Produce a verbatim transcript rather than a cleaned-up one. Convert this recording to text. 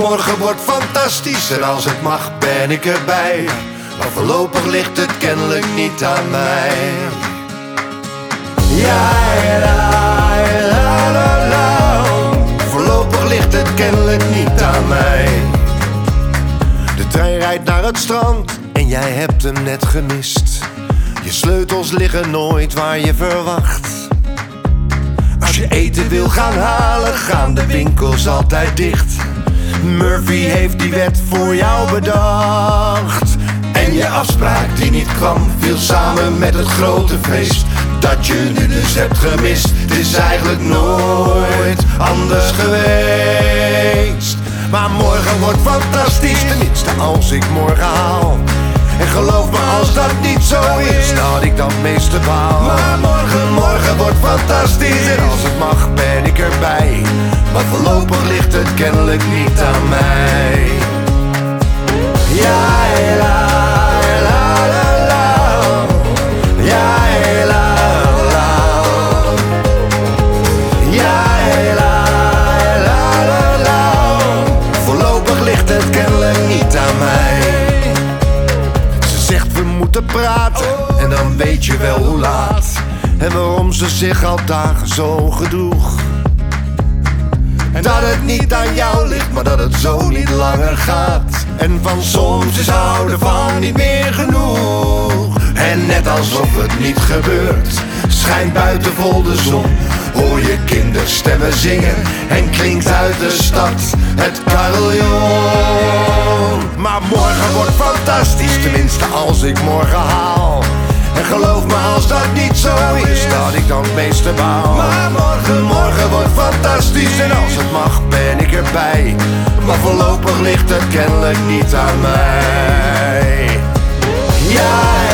morgen wordt fantastisch en als het mag ben ik erbij. Maar voorlopig ligt het kennelijk niet aan mij. Ja, la, la, la, la. Voorlopig ligt het kennelijk niet aan mij. De trein rijdt naar het strand en jij hebt hem net gemist. Je sleutels liggen nooit waar je verwacht. Als je eten wil gaan halen, gaan de winkels altijd dicht. Murphy heeft die wet voor jou bedacht. En je afspraak die niet kwam, viel samen met het grote feest dat je nu dus hebt gemist. Het is eigenlijk nooit anders geweest. Maar morgen wordt fantastisch, tenminste als ik morgen haal. En geloof me als dat niet zo is, dat ik dan meeste baal. Maar morgen, morgen wordt fantastisch en als het mag ben ik erbij. Maar voorlopig ligt het kennelijk niet aan mij. Ja, la, la, la, la. Ja, la, la. Ja, la, la, la, la. Voorlopig ligt het kennelijk niet aan mij. We moeten praten en dan weet je wel hoe laat. En waarom ze zich al dagen zo gedroeg. Dat het niet aan jou ligt, maar dat het zo niet langer gaat. En van soms is houden van niet meer genoeg. En net alsof het niet gebeurt, schijnt buiten vol de zon. Hoor je kinderstemmen zingen en klinkt uit de stad het carillon. Maar morgen wordt fantastisch, tenminste als ik morgen haal. En geloof me als dat niet zo is, dat ik dan het meeste baal. Maar morgen, morgen wordt fantastisch en als het mag ben ik erbij. Maar voorlopig ligt het kennelijk niet aan mij. Ja.